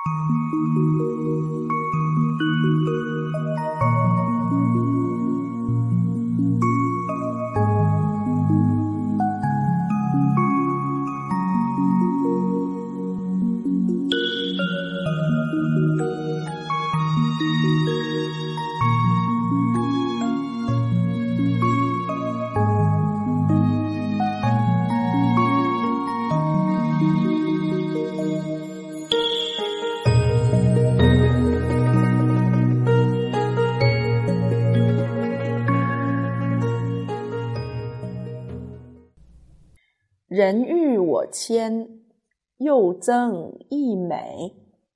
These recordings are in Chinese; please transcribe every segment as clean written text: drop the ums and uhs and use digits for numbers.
人欲我谦，又增益美。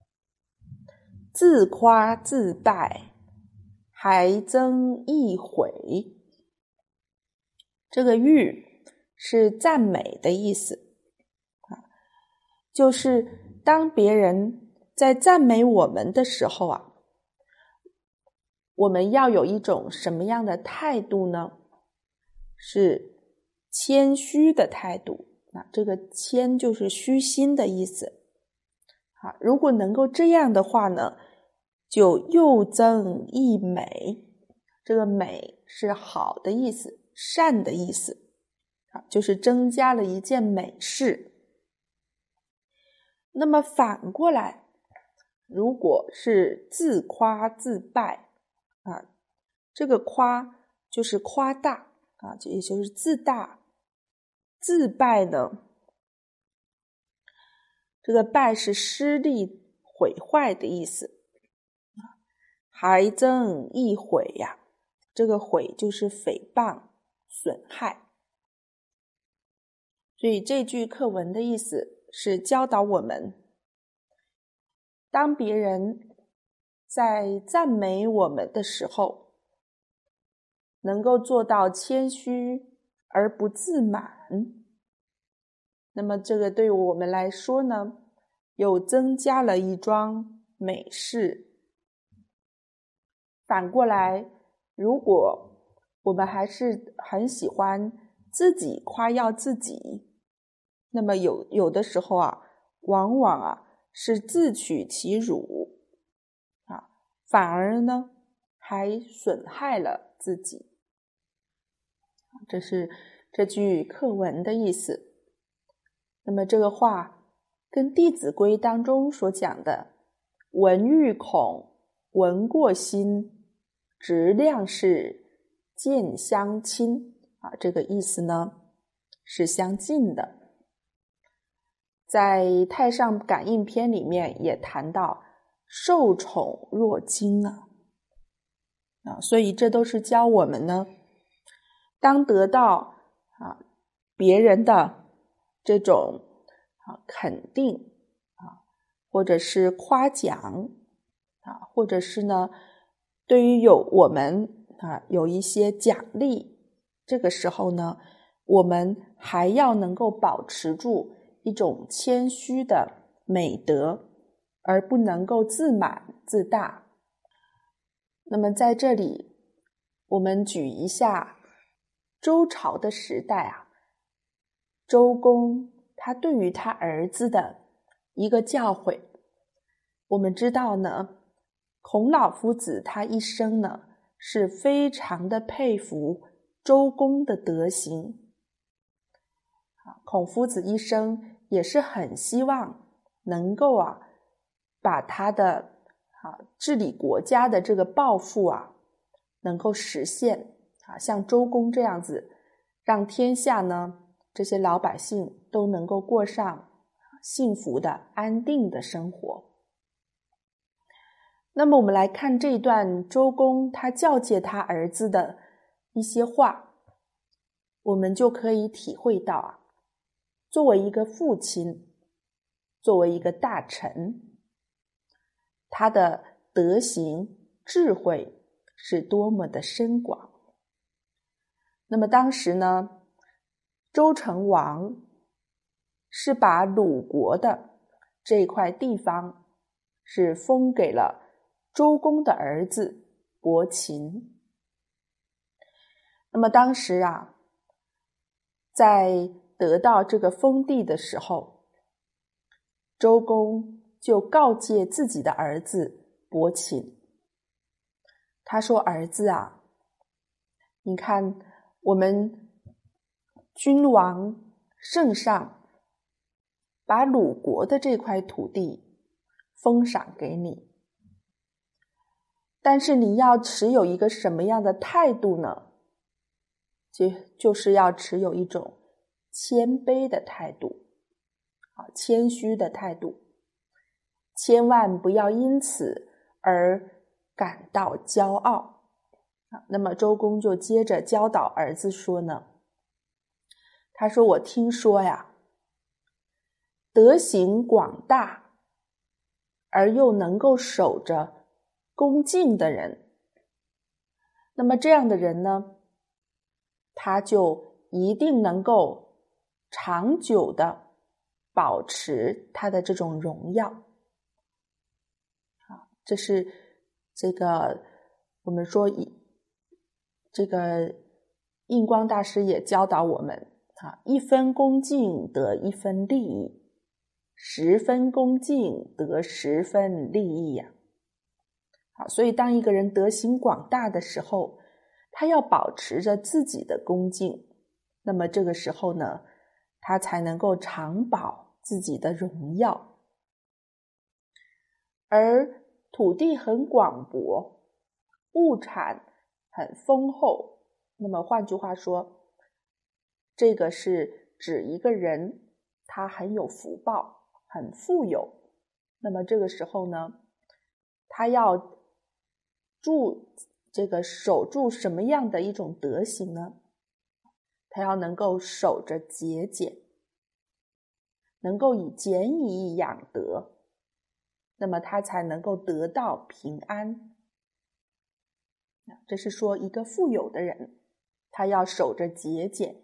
自夸自败，还增益毁。这个欲是赞美的意思，就是当别人在赞美我们的时候啊，我们要有一种什么样的态度呢？是谦虚的态度。这个谦就是虚心的意思。如果能够这样的话呢，就又增益美。这个美是好的意思，善的意思，就是增加了一件美事。那么反过来，如果是自夸自败，这个夸就是夸大，也就是自大。自败呢，这个败是失利毁坏的意思。还增益毁呀，这个毁就是诽谤损害。所以这句课文的意思是教导我们，当别人在赞美我们的时候，能够做到谦虚而不自满，那么这个对我们来说呢，又增加了一桩美事。反过来，如果我们还是很喜欢自己夸耀自己，那么有的时候往往是自取其辱，反而呢还损害了自己。这是这句课文的意思。那么这个话跟《弟子规》当中所讲的闻欲恐，闻过心，直量事，见相亲，这个意思呢是相近的。在《太上感应篇》里面也谈到受宠若惊所以这都是教我们呢，当得到别人的这种肯定或者是夸奖或者是呢对于我们有一些奖励，这个时候呢，我们还要能够保持住一种谦虚的美德，而不能够自满自大。那么在这里我们举一下周朝的时代周公他对于他儿子的一个教诲。我们知道呢，孔老夫子他一生呢是非常的佩服周公的德行。孔夫子一生也是很希望能够把他的治理国家的这个抱负能够实现像周公这样子，让天下呢这些老百姓都能够过上幸福的安定的生活。那么我们来看这一段周公他教诫他儿子的一些话，我们就可以体会到作为一个父亲，作为一个大臣，他的德行智慧是多么的深广。那么当时呢，周成王是把鲁国的这块地方是封给了周公的儿子伯禽。那么当时在得到这个封地的时候，周公就告诫自己的儿子伯禽。他说：儿子啊，你看我们君王圣上把鲁国的这块土地封赏给你，但是你要持有一个什么样的态度呢？就是要持有一种谦卑的态度，谦虚的态度，千万不要因此而感到骄傲。那么周公就接着教导儿子说呢，他说：我听说呀，德行广大而又能够守着恭敬的人，那么这样的人呢，他就一定能够长久的保持他的这种荣耀。这是这个我们说这个印光大师也教导我们一分恭敬得一分利益，10分恭敬得10分利益呀。所以当一个人德行广大的时候，他要保持着自己的恭敬，那么这个时候呢，他才能够长保自己的荣耀。而土地很广博，物产很丰厚，那么换句话说，这个是指一个人他很有福报，很富有。那么这个时候呢，他要守住什么样的一种德行呢？他要能够守着节俭，能够以俭以养德，那么他才能够得到平安。这是说一个富有的人，他要守着节俭。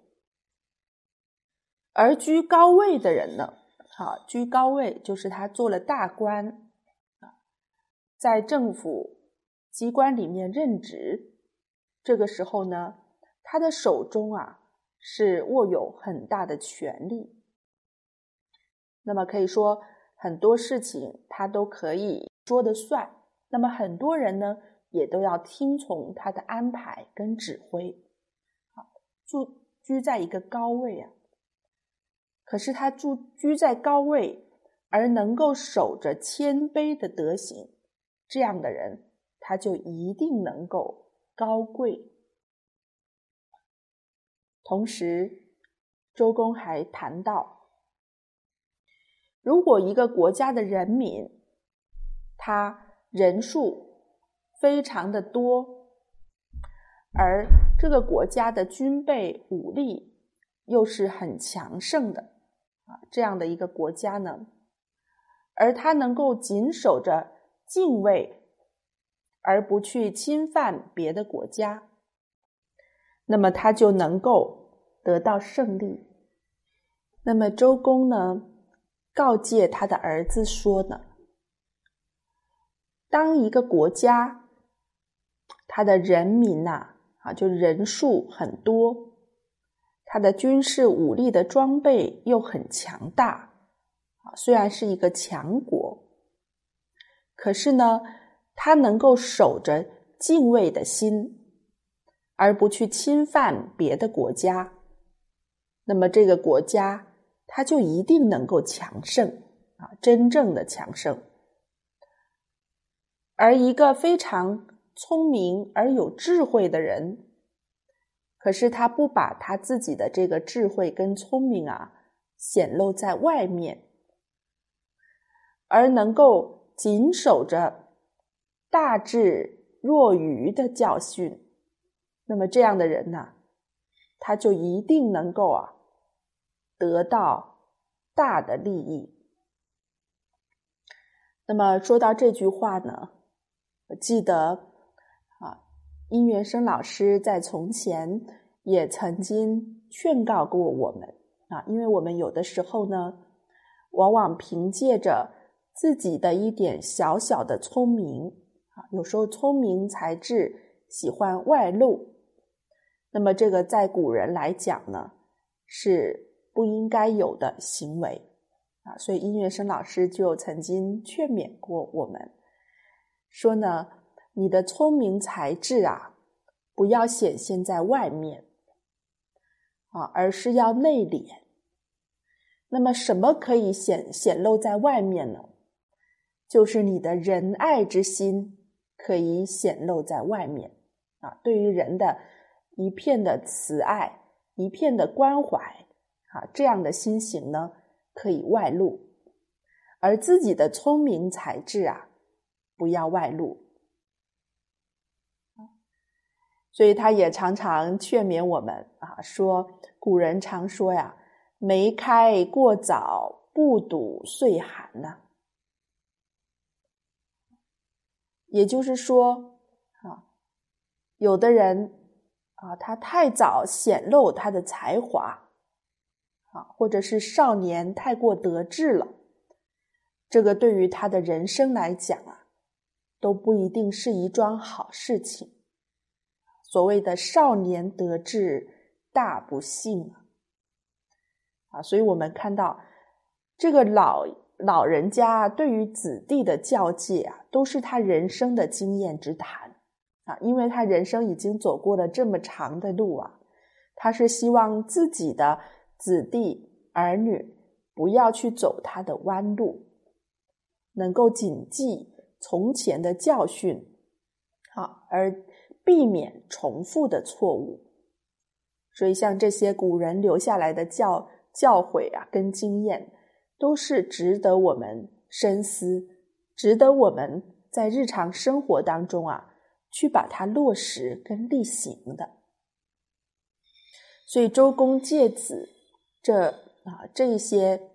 而居高位的人呢，居高位就是他做了大官，在政府机关里面任职，这个时候呢，他的手中是握有很大的权力。那么可以说很多事情他都可以说得算，那么很多人呢也都要听从他的安排跟指挥，居在一个高位可是他居在高位而能够守着谦卑的德行，这样的人他就一定能够高贵。同时周公还谈到，如果一个国家的人民他人数非常的多，而这个国家的军备武力又是很强盛的这样的一个国家呢，而他能够谨守着敬畏而不去侵犯别的国家，那么他就能够得到胜利。那么周公呢告诫他的儿子说呢，当一个国家他的人民就人数很多，他的军事武力的装备又很强大，虽然是一个强国，可是呢他能够守着敬畏的心而不去侵犯别的国家，那么这个国家它就一定能够强盛真正的强盛。而一个非常聪明而有智慧的人，可是他不把他自己的这个智慧跟聪明显露在外面，而能够谨守着大智若愚的教训，那么这样的人他就一定能够得到大的利益。那么说到这句话呢，我记得殷元生老师在从前也曾经劝告过我们因为我们有的时候呢，往往凭借着自己的一点小小的聪明有时候聪明才智喜欢外露，那么这个在古人来讲呢，是不应该有的行为所以音乐生老师就曾经劝勉过我们，说呢，你的聪明才智不要显现在外面而是要内敛。那么什么可以显露在外面呢？就是你的仁爱之心可以显露在外面对于人的一片的慈爱，一片的关怀这样的心行呢可以外露，而自己的聪明才智不要外露。所以他也常常劝勉我们说古人常说梅开过早，不睹岁寒也就是说有的人他太早显露他的才华或者是少年太过得志了，这个对于他的人生来讲都不一定是一桩好事情。所谓的少年得志大不幸所以我们看到这个老人家对于子弟的教诫都是他人生的经验之谈因为他人生已经走过了这么长的路他是希望自己的子弟儿女不要去走他的弯路，能够谨记从前的教训而避免重复的错误。所以像这些古人留下来的教诲跟经验，都是值得我们深思，值得我们在日常生活当中去把它落实跟力行的。所以周公诫子这一些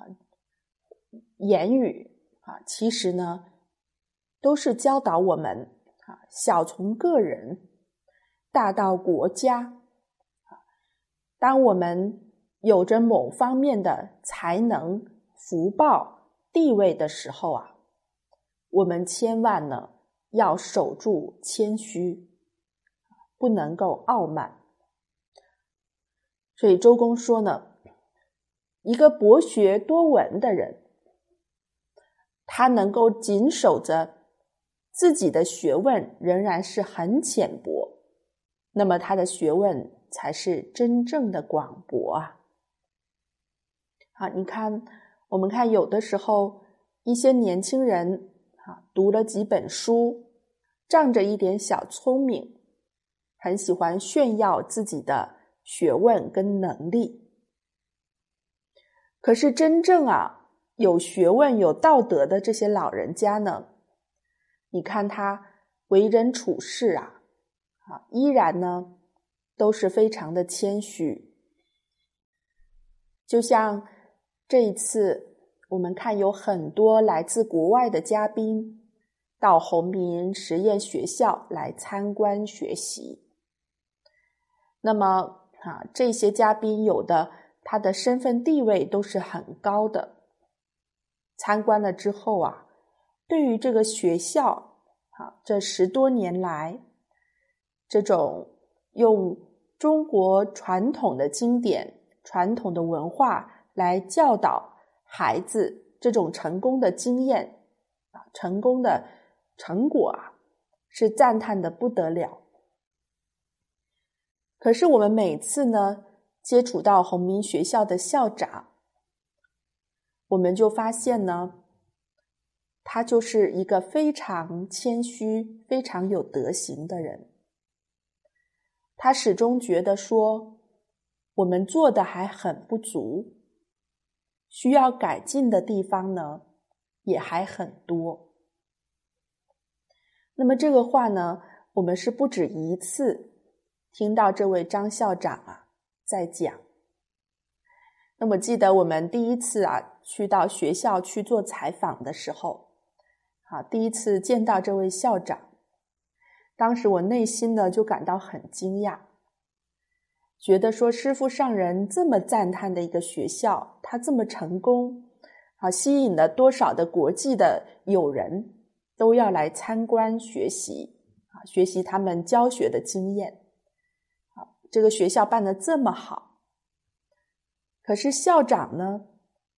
言语其实呢都是教导我们小从个人大到国家。当我们有着某方面的才能、福报、地位的时候我们千万呢要守住谦虚，不能够傲慢。所以周公说呢，一个博学多闻的人，他能够谨守着自己的学问仍然是很浅薄，那么他的学问才是真正的广博你看我们看有的时候一些年轻人读了几本书，仗着一点小聪明，很喜欢炫耀自己的学问跟能力。可是真正有学问有道德的这些老人家呢，你看他为人处事依然呢都是非常的谦虚。就像这一次我们看有很多来自国外的嘉宾到弘民实验学校来参观学习，那么这些嘉宾有的他的身份地位都是很高的，参观了之后对于这个学校这10多年来这种用中国传统的经典、传统的文化来教导孩子这种成功的经验成功的成果是赞叹的不得了。可是我们每次呢接触到弘民学校的校长，我们就发现呢，他就是一个非常谦虚、非常有德行的人。他始终觉得说，我们做的还很不足，需要改进的地方呢，也还很多。那么这个话呢，我们是不止一次听到这位张校长在讲。那么记得我们第一次去到学校去做采访的时候，第一次见到这位校长，当时我内心呢就感到很惊讶，觉得说师父上人这么赞叹的一个学校，他这么成功吸引了多少的国际的友人都要来参观学习学习他们教学的经验这个学校办得这么好。可是校长呢，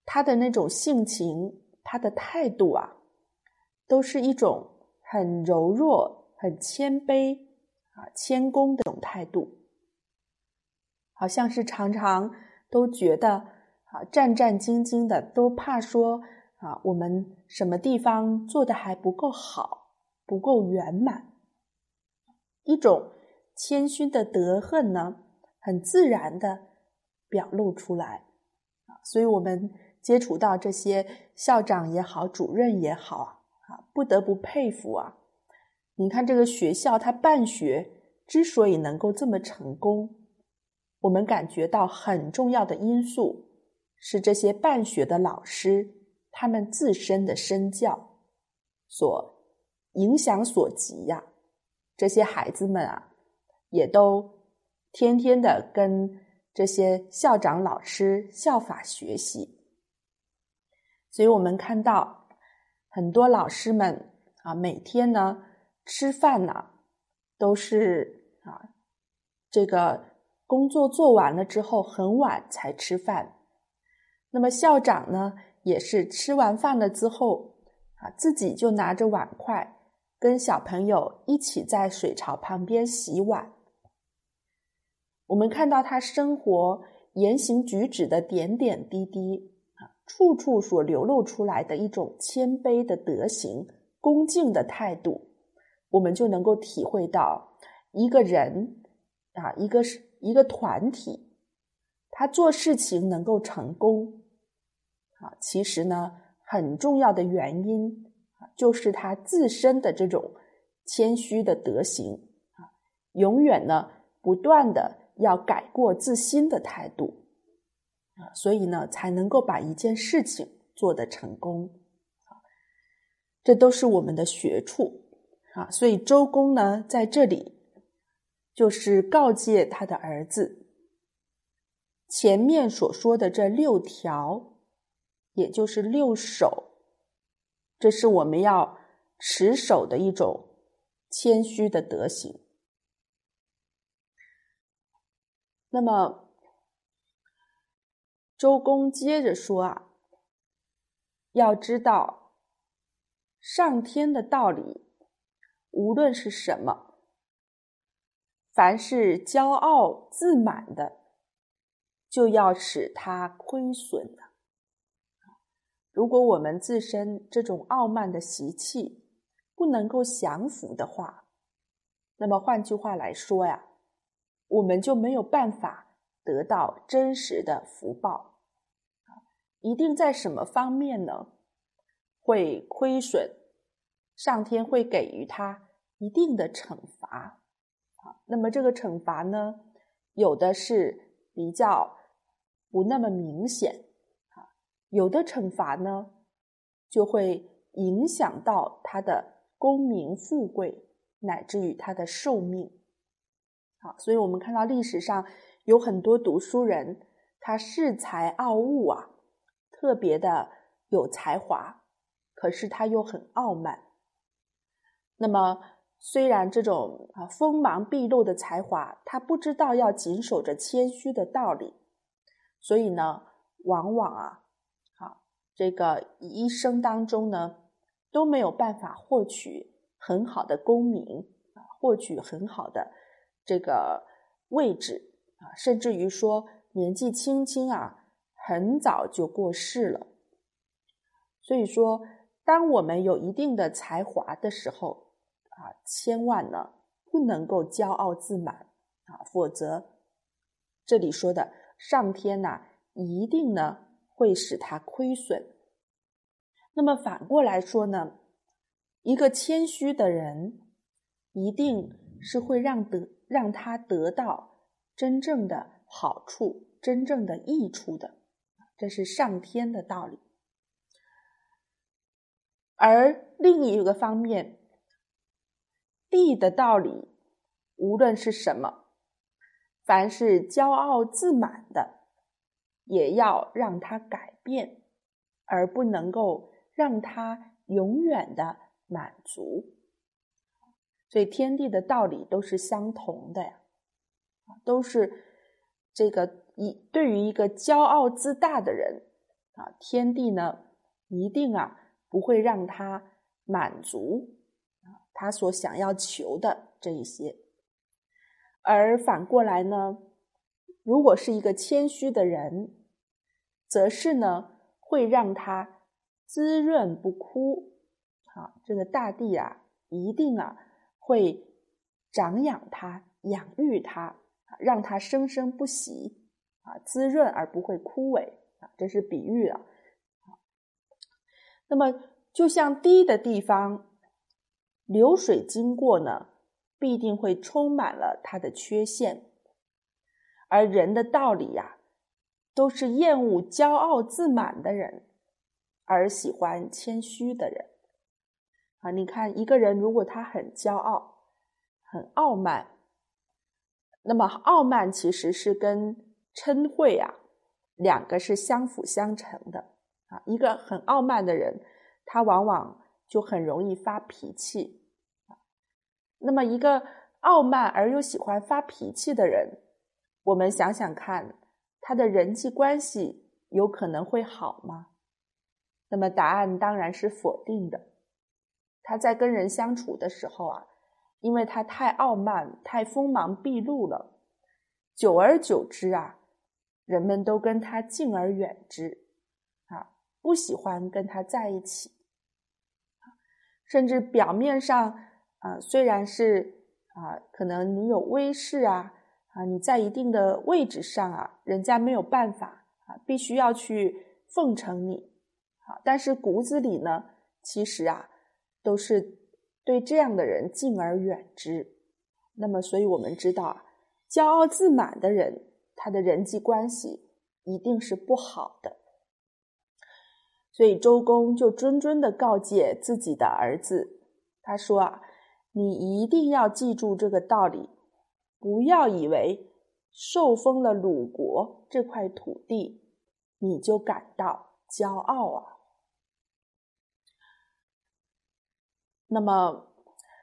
他的那种性情，他的态度啊，都是一种很柔弱、很谦卑谦恭的这种态度，好像是常常都觉得战战兢兢的，都怕说我们什么地方做得还不够好，不够圆满。一种谦虚的德行呢，很自然的表露出来。所以我们接触到这些校长也好，主任也好不得不佩服你看这个学校它办学之所以能够这么成功，我们感觉到很重要的因素是这些办学的老师他们自身的身教所影响所及这些孩子们也都天天的跟这些校长老师效法学习。所以我们看到很多老师们每天呢吃饭呢都是这个工作做完了之后很晚才吃饭。那么校长呢也是吃完饭了之后自己就拿着碗筷跟小朋友一起在水槽旁边洗碗。我们看到他生活言行举止的点点滴滴处处所流露出来的一种谦卑的德行，恭敬的态度，我们就能够体会到一个人一个团体他做事情能够成功其实呢很重要的原因就是他自身的这种谦虚的德行永远呢不断的要改过自新的态度所以呢才能够把一件事情做得成功这都是我们的学处所以周公呢在这里就是告诫他的儿子，前面所说的这6条也就是6守，这是我们要持守的一种谦虚的德行。那么周公接着说要知道上天的道理无论是什么，凡是骄傲自满的就要使它亏损的。如果我们自身这种傲慢的习气不能够降服的话，那么换句话来说我们就没有办法得到真实的福报。一定在什么方面呢？会亏损，上天会给予他一定的惩罚。那么这个惩罚呢，有的是比较不那么明显，有的惩罚呢就会影响到他的功名富贵，乃至于他的寿命。所以我们看到历史上有很多读书人，他恃才傲物特别的有才华，可是他又很傲慢。那么虽然这种锋芒毕露的才华，他不知道要谨守着谦虚的道理，所以呢往往这个一生当中呢都没有办法获取很好的功名获取很好的这个位置甚至于说年纪轻轻很早就过世了。所以说当我们有一定的才华的时候千万呢不能够骄傲自满否则这里说的上天一定呢会使他亏损。那么反过来说呢，一个谦虚的人一定是会让他得到真正的好处，真正的益处的，这是上天的道理。而另一个方面，地的道理无论是什么，凡是骄傲自满的也要让他改变，而不能够让他永远的满足。所以天地的道理都是相同的都是这个对于一个骄傲自大的人天帝呢一定不会让他满足他所想要求的这一些。而反过来呢，如果是一个谦虚的人，则是呢会让他滋润不枯。这个大地一定会长养他，养育他，让他生生不息，滋润而不会枯萎。这是比喻了。那么就像低的地方，流水经过呢，必定会充满了它的缺陷。而人的道理都是厌恶骄傲自满的人，而喜欢谦虚的人。你看一个人如果他很骄傲，很傲慢，那么傲慢其实是跟嗔恚两个是相辅相成的。一个很傲慢的人，他往往就很容易发脾气。那么一个傲慢而又喜欢发脾气的人，我们想想看，他的人际关系有可能会好吗？那么答案当然是否定的。他在跟人相处的时候因为他太傲慢，太锋芒毕露了，久而久之人们都跟他敬而远之，不喜欢跟他在一起。甚至表面上虽然是可能你有威势你在一定的位置上人家没有办法必须要去奉承你，但是骨子里呢，其实都是对这样的人敬而远之。那么所以我们知道骄傲自满的人，他的人际关系一定是不好的。所以周公就谆谆地告诫自己的儿子，他说你一定要记住这个道理，不要以为受封了鲁国这块土地，你就感到骄傲那么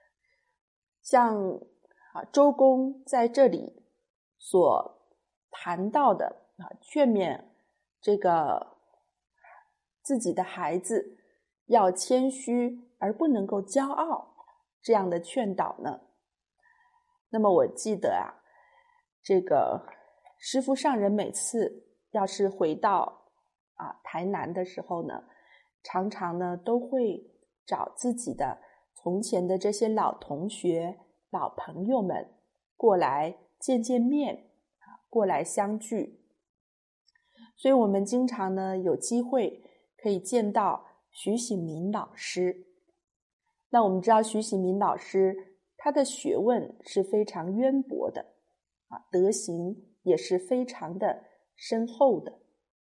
像周公在这里所谈到的劝勉这个自己的孩子要谦虚而不能够骄傲这样的劝导呢，那么我记得这个师父上人每次要是回到台南的时候呢，常常呢都会找自己的从前的这些老同学、老朋友们过来见见面，过来相聚。所以我们经常呢有机会可以见到徐喜明老师。那我们知道徐喜明老师他的学问是非常渊博的德行也是非常的深厚的。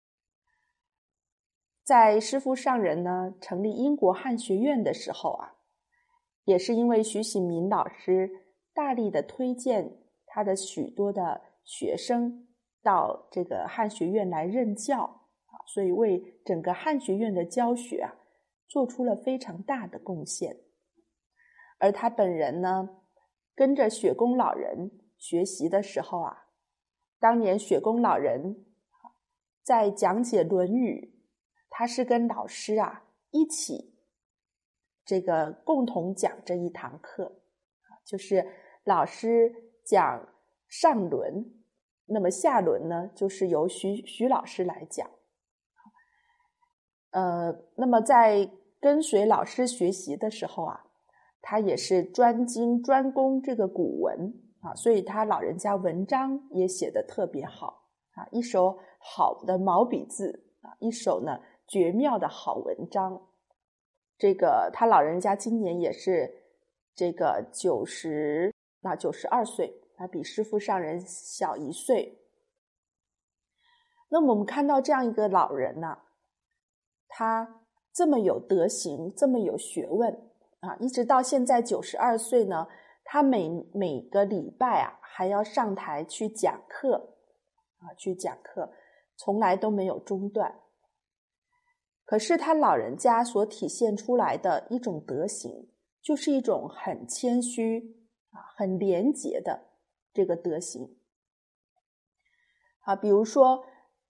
在师父上人呢成立英国汉学院的时候也是因为徐喜明老师大力的推荐他的许多的学生到这个汉学院来任教所以为整个汉学院的教学做出了非常大的贡献。而他本人呢跟着雪公老人学习的时候当年雪公老人在讲解《论语》，他是跟老师一起这个共同讲这一堂课，就是老师讲上轮，那么下轮呢就是由徐老师来讲。那么在跟随老师学习的时候他也是专精专攻这个古文所以他老人家文章也写得特别好一手好的毛笔字一手呢绝妙的好文章。这个他老人家今年也是这个92岁，他比师父上人小1岁。那么我们看到这样一个老人他这么有德行，这么有学问一直到现在92岁呢，他每个礼拜还要上台去讲课去讲课，从来都没有中断。可是他老人家所体现出来的一种德行，就是一种很谦虚很廉洁的这个德行比如说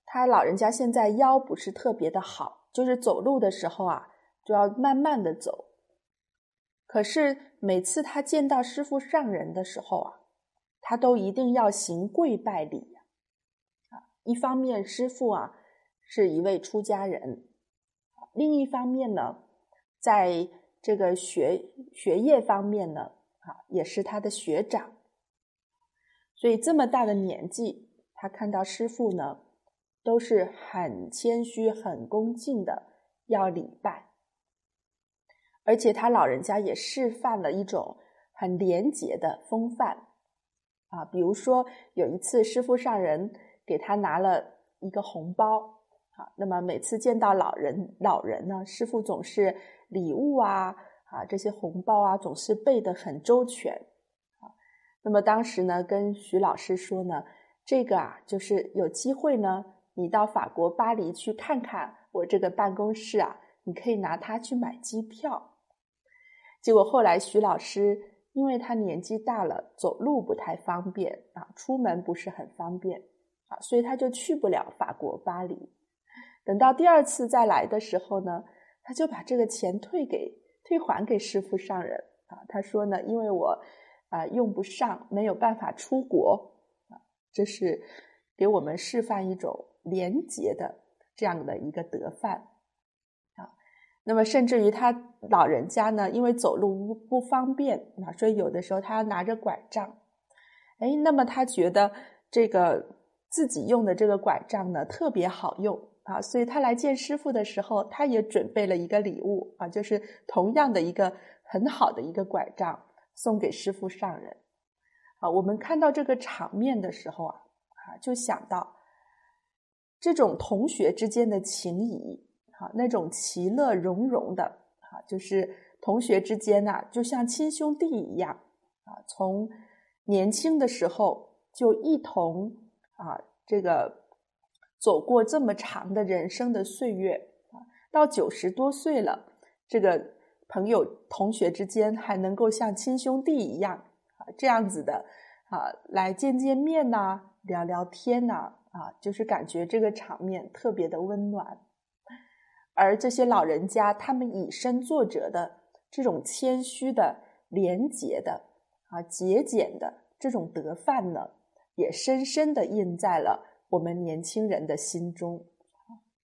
他老人家现在腰不是特别的好，就是走路的时候啊，就要慢慢的走。可是每次他见到师父上人的时候啊，他都一定要行跪拜礼一方面师父啊是一位出家人，另一方面呢，在这个学业方面呢也是他的学长。所以这么大的年纪，他看到师父呢都是很谦虚很恭敬的要礼拜。而且他老人家也示范了一种很廉洁的风范比如说有一次师父上人给他拿了一个红包那么每次见到老人呢，师父总是礼物这些红包总是备得很周全那么当时呢跟徐老师说呢，这个就是有机会呢，你到法国巴黎去看看我这个办公室你可以拿它去买机票。结果后来徐老师因为他年纪大了，走路不太方便出门不是很方便所以他就去不了法国巴黎。等到第二次再来的时候呢，他就把这个钱退还给师父上人他说呢，因为我用不上，没有办法出国这是给我们示范一种廉洁的这样的一个德范那么甚至于他老人家呢，因为走路不方便所以有的时候他要拿着拐杖那么他觉得这个自己用的这个拐杖呢特别好用所以他来见师父的时候，他也准备了一个礼物就是同样的一个很好的一个拐杖送给师父上人我们看到这个场面的时候就想到这种同学之间的情谊那种其乐融融的就是同学之间就像亲兄弟一样从年轻的时候就一同这个走过这么长的人生的岁月到90多岁了，这个朋友同学之间还能够像亲兄弟一样这样子的来见面聊聊天就是感觉这个场面特别的温暖。而这些老人家他们以身作则的这种谦虚的廉洁的节俭的这种德范呢，也深深的印在了我们年轻人的心中。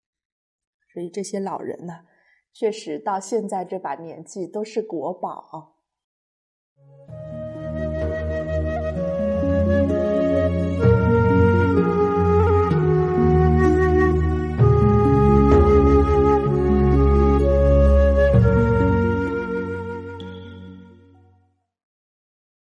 所以这些老人呢，确实到现在这把年纪都是国宝